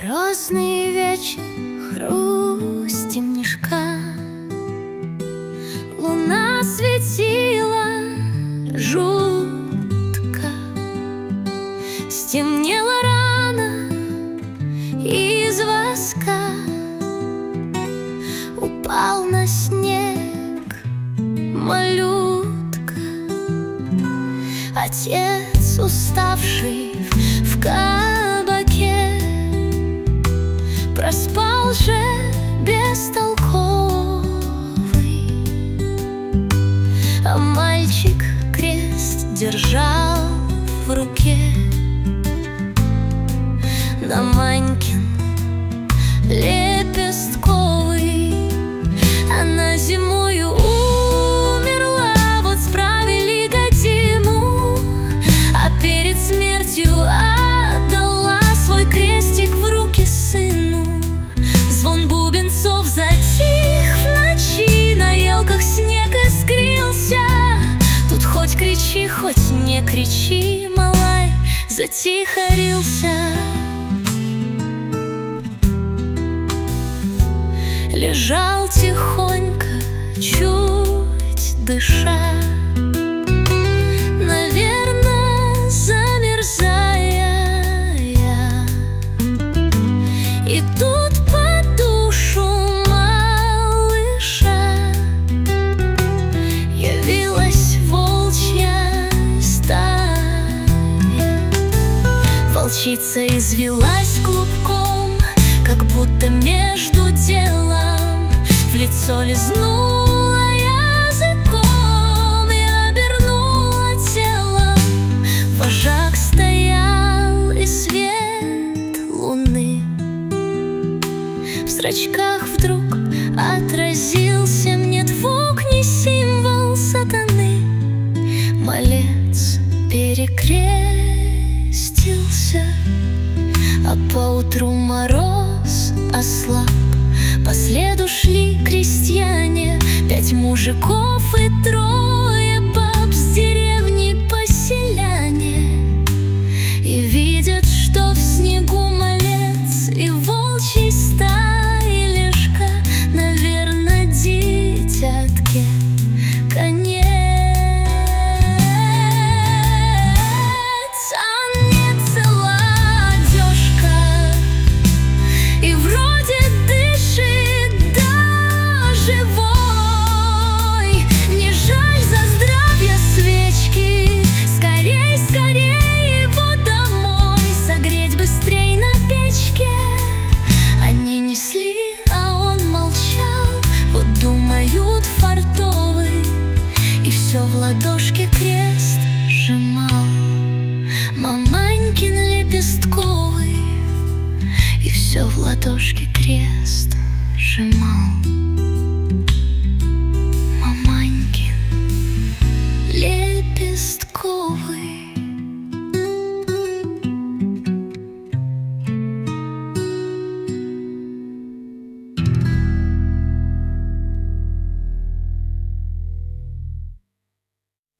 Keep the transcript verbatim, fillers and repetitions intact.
Морозный вечер, хруст темнишка, луна светила жутко. Стемнело рано, из воска упал на снег малютка. Отец, уставший в кабаке, проспал же бестолковый, а мальчик крест держал в руке. На Манькин лепестковый она зимою умерла. Вот справили годину, а перед смертью отдала свой крестик в руки сыну. Звон бубенцов затих в ночи, на елках снег искрился. Тут хоть кричи, хоть не кричи, малай затихарился. Лежал тихонько, чуть дыша, наверно, замерзая я. И тут по душу малыша явилась волчья стая. Волчица извилась клубком, как будто между делом в лицо лизнула языком и обернула телом. Вожак стоял, и свет луны в зрачках вдруг отразился. Мне двух не символ сатаны. Малец перекрестился, а поутру мороз ослаб. По следу шли крестьяне, пять мужиков и трое баб с деревни поселяне. И видят, что в снегу малец и волчьей стаи лежка, наверно, дитятке конец. А не цела одежка, и вроде живой. Не жаль за здравие свечки, скорей, скорей его домой согреть быстрей на печке. Они несли, а он молчал. Вот думают, фартовый, и все в ладошке крест сжимал. Маманькин лепестковый, и все в ладошке крест сжимал.